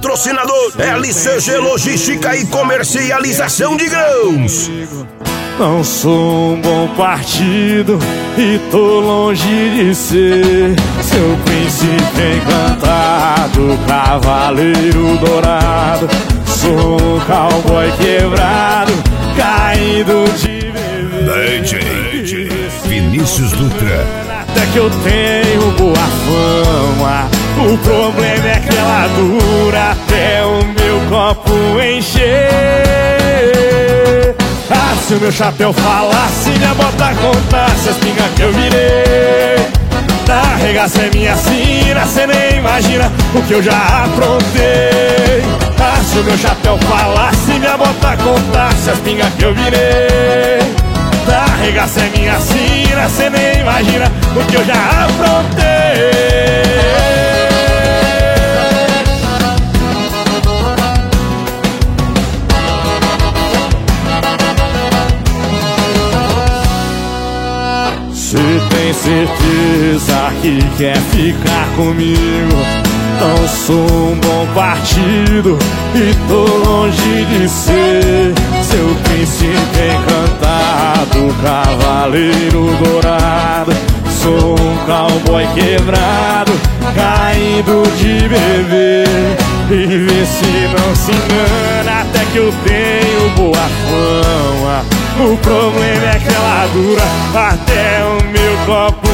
patrocinador LCG Logística e Comercialização de Grãos. Não sou um bom partido e tô longe de ser seu príncipe encantado, cavaleiro dourado. Sou um cowboy quebrado, caído de beber. DJ Vinícius Dutra. Até que eu tenho boa fama, o problema é que ela dura até o meu copo encher. Ah, se o meu chapéu falasse, minha bota contasse as pingas que eu virei. Na regaça é minha sina, cê nem imagina o que eu já aprontei. Ah, se o meu chapéu falasse, minha bota contasse as pingas que eu virei. Na regaça é minha sina, cê nem imagina o que eu já aprontei. Cê tem certeza que quer ficar comigo? Não sou um bom partido e tô longe de ser seu príncipe encantado, cavaleiro dourado. Sou um cowboy quebrado, caído de beber. E vê se não se engana, até que eu tenho boa fama. O problema é que ela dura até o meu copo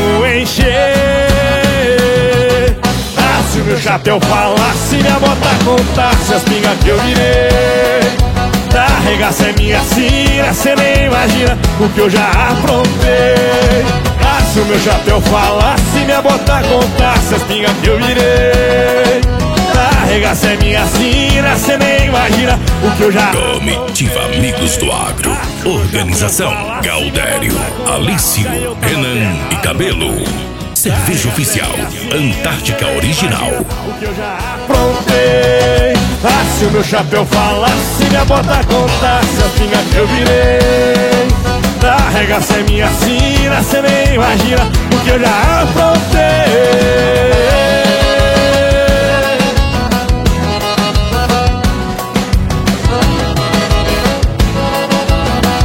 encher. Ah, se o meu chapéu falasse, minha bota contasse as pingas que eu virei. Da regaça é minha sina, cê nem imagina o que eu já aprontei. Ah, se o meu chapéu falasse, minha bota contasse as pingas que eu virei. Da regaça é minha sina, cê nem imagina o que eu já... Comitiva Amigos do Agro. Organização Galdério, Alício, Renan e Cabelo. Cerveja oficial Antártica Original. O que eu já aprontei. Ah, se o meu chapéu falasse, minha bota contasse as pingas que eu virei. Da regaça é minha sina, cê nem imagina o que eu já aprontei.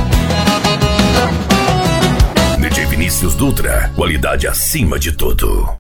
DJ Vinícius Dutra, qualidade acima de tudo.